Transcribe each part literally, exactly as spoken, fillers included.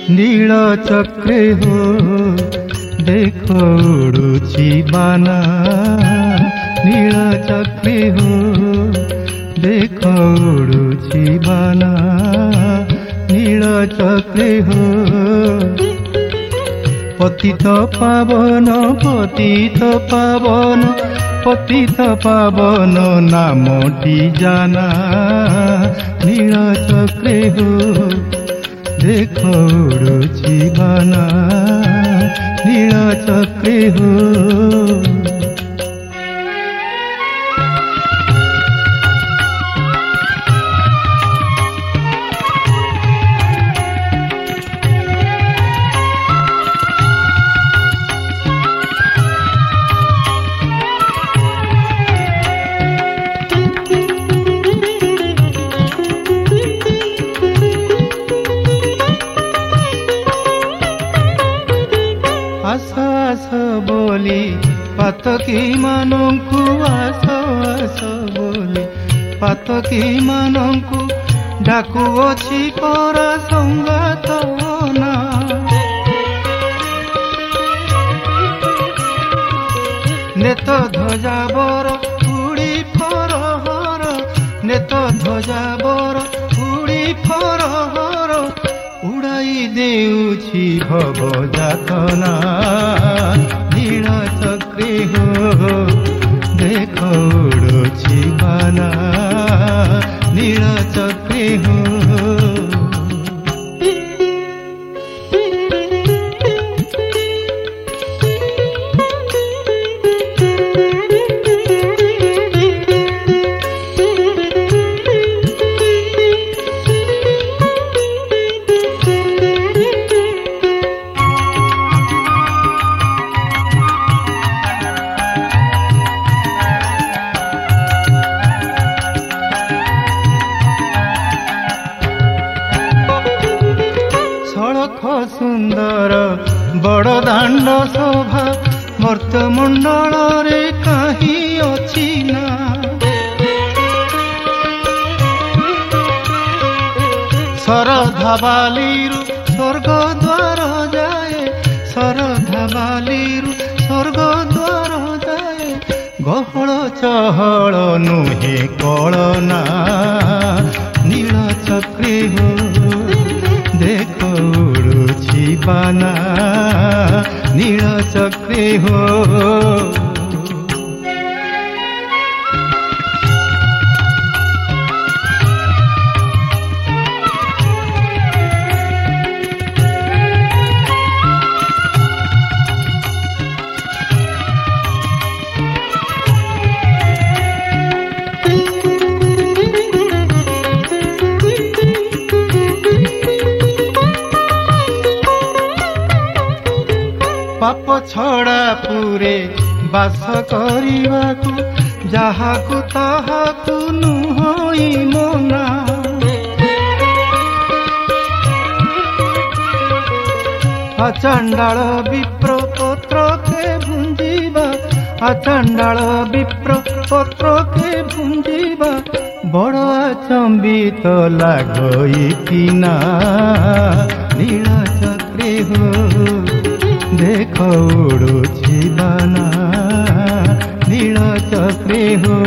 नील चक्रे हो देखो उड़ुची बाना नील चक्रे हो देखो उड़ुची बाना नील चक्रे हो पतित पावन पतित पावन पतित पावन नामटी जाना नील चक्रे हो देखो उड़ुची बाना नील चक्रे हो आस आस बोली पातकी मानंकु आस आस बोली पातकी मानंकु डाकुअछि परा संगात ना नेत ध्वजा बर उड़ी फरहर नेत ध्वजा बर उड़ी फरहर उड़ाई देउछि भव जातना नील चक्रे हो देखो उड़ुछि बाना नील चक्रे हो सुंदर बड़ दांड शोभा मर्त्यमंडल रे कहीं अछि ना शरधा बालीरु स्वर्ग द्वार जाए शरधा बालीरु स्वर्ग द्वार जाए गहळ चहळ नुहे कळना नील चक्रे हो देखो उड़ुछि बाना नील चक्रे हो पाप छड़ा पूरे बास करिवाकु जाहाकु ताहाकु नुहई मना अचंडाल विप्र पत्र के भुंजीबा अचंडाल विप्र पत्र के भुंजीबा बड़ अचंबित लागई किना नील चक्रे हो देखो उड़ुछि बाना नील चक्रे हो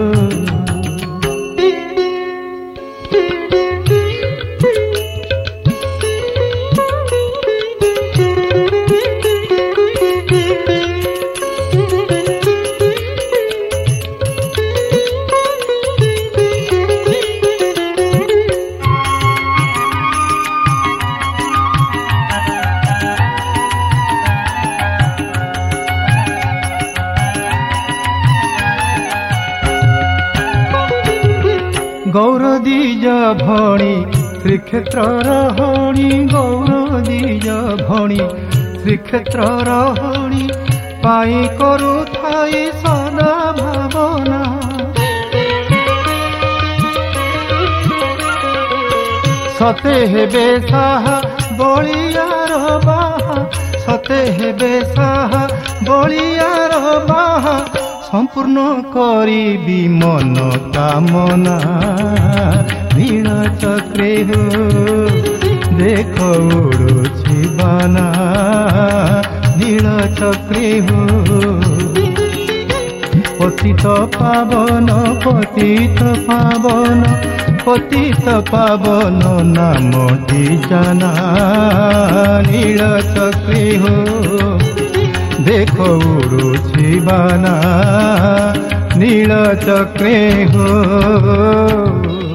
गौर दीज भणी श्रीक्षेत्र रहणी गौर दीज भणी श्रीक्षेत्र रहणी पाई करू थाई सदा भावना सते हेबे साहा बलियार बाहा सते हेबे साहा बलियार बाहा संपूर्ण करी मन कामना नील चक्रे हो देखो उड़ुछि बाना नील चक्री हो पतित पावन पतित पावन पतित पावन नामटी जाना नील चक्री हो देखो उड़ुछि बाना नील चक्री हो।